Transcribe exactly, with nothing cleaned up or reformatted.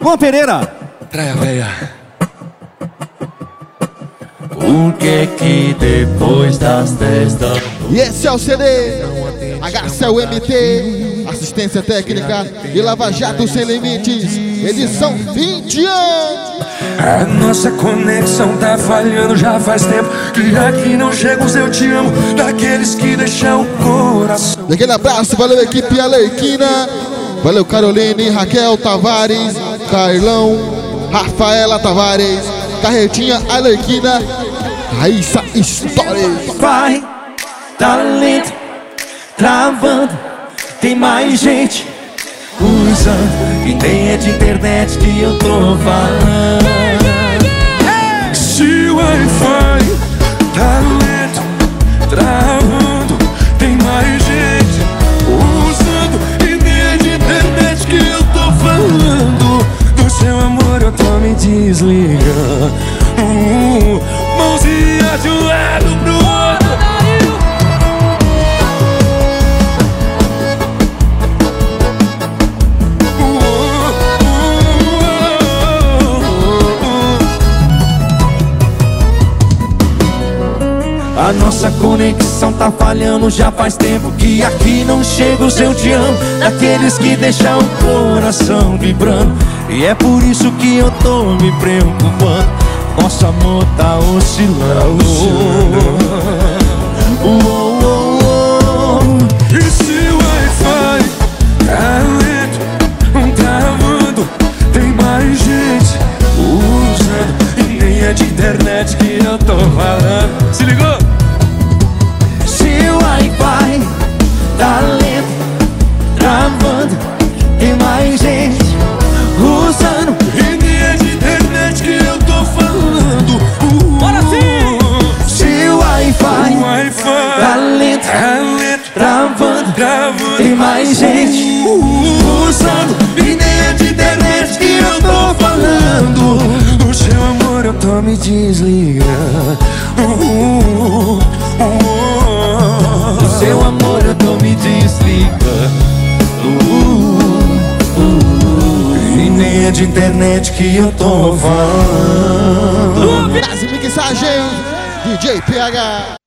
Luan Pereira. Praia Véia. Por que que depois das dez da noite... E esse é o C D H C L M T, assistência técnica e Lava Jato Sem Limites, edição vinte anos. A nossa conexão tá falhando já faz tempo, que aqui não chega os eu te amo daqueles que deixam o coração. Aquele abraço, valeu equipe Alerquina, valeu Caroline, Raquel Tavares, Carlão, Rafaela Tavares, Carretinha Alerquina, Raíssa Stories. Vai, talento, travando, tem mais gente usando, e nem é de internet que eu tô falando. Se o Wi-Fi, talento, travando, tem mais gente usando, e nem é de internet que eu tô falando. Do seu amor eu tô me desligando, uh, mãozinha de um lado pro outro. A nossa conexão tá falhando já faz tempo, que aqui não chega o seu te amo daqueles que deixam o coração vibrando. E é por isso que eu tô me preocupando, nosso amor tá oscilando. Oh, oh, oh, oh. E se o Wi-Fi tá lento, travando, tem mais gente usando, e nem é de internet que eu tô falando. Se ligou? Tá lento, travando, tem mais gente usando, e nem é de internet que eu tô falando. uh, Bora sim! Se o Wi-Fi, o Wi-Fi tá lento, tá lento, travando, travando, tem mais gente usando, e nem é de internet que eu tô falando. Do seu amor eu tô me desligando, uh, uh, uh, uh. Do seu amor eu tô me desligando, uh, uh, uh. E nem é de internet que eu tô falando. Nas mixagens, D J P H.